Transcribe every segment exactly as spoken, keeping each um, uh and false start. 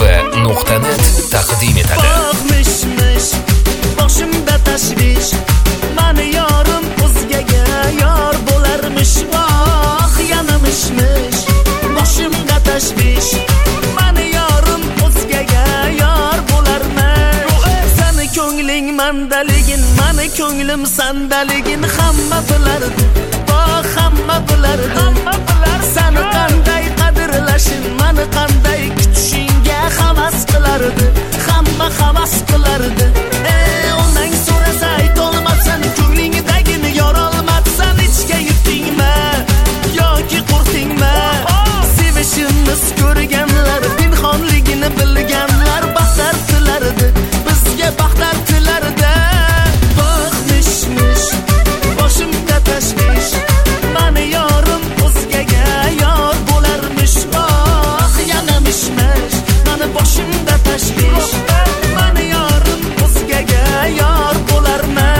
nuqta net taqdim etadi. Boqmishmish boshimda tashvish, mani yorim o'zgaga yor bo'larmish. Voh, yana mishmish boshimda tashvish, mani yorim o'zgaga yor bo'larmish. Seni ko'ngling mandaligin, mani ko'nglim sandaligin hamma bilardi. Voh, hamma bilardi, hamma bilar. Seni qanday qadrlashing, mani qanday kutishingga havas qilardi, hamma havas qilardi. Ey onang so'rasa aytolmabsan, ko'nglingdagini yorolmabsan. Ichga yutdingmi yoki qo'rqdingmi? Sevishimiz ko'rganlar, pinhonligini bilganlar baxtar tilardi, bizga baxtar tilardi. Boqmishmish boshimda tashvish, mani yorim o'zgaga yor bo'larmish. Voh, yana mishmish mani boshimda tashvish, mani yorim o'zgaga yor bo'larmish.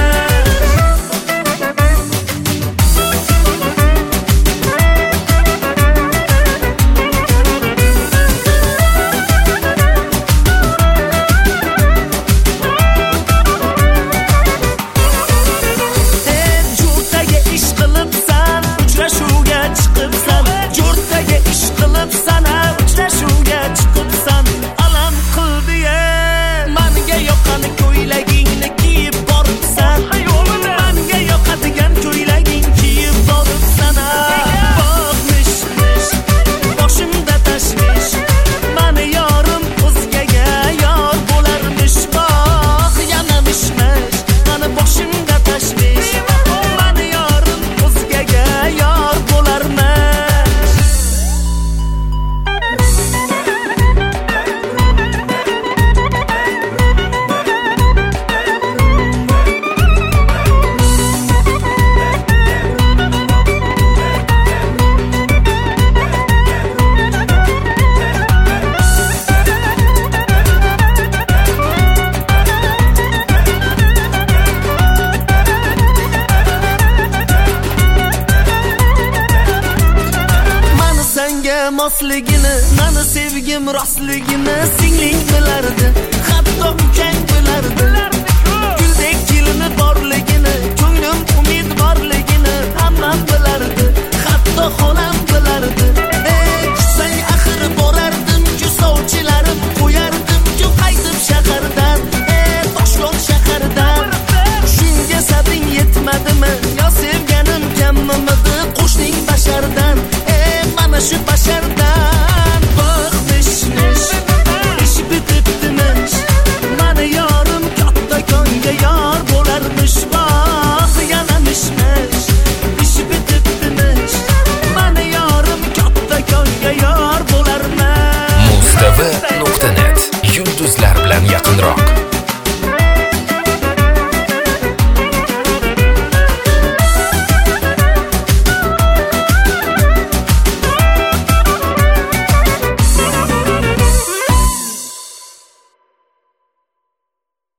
Jo'rtaga ish qilibsan, uchrashuvga chiqibsan. Jo'rtaga ish qilibsan, uchrashuvga chiqibsan. Alam qildi-ya, menga yoqqan ko'ylagingni kiyib boribsan. Menga yoqadigan ko'ylaging kiyib boribsan. Boqmishmish boshimda tashvish, mani yorim o'zgaga yor bo'larmish. Voh, yana mishmish mani boshimda tashvish, mani yorim o'zgaga yor bo'larmish. Mani senga mosligini, mani sevgim rostligini singling bilardi, hatto ukang bilardi. Guldek kelini borligini, ko'nglim umid borligini hammam bilardi, hatto xolam bilardi. Ey kutsang axir borardim-ku sovchilarim, qo'yardim-ku qaytib shahardan. Ey Toshyo'l shahardan, shunga sabring yetmadimi? Yo sevganim kammidi qo'shning bashardan? Ey mana shu bashardan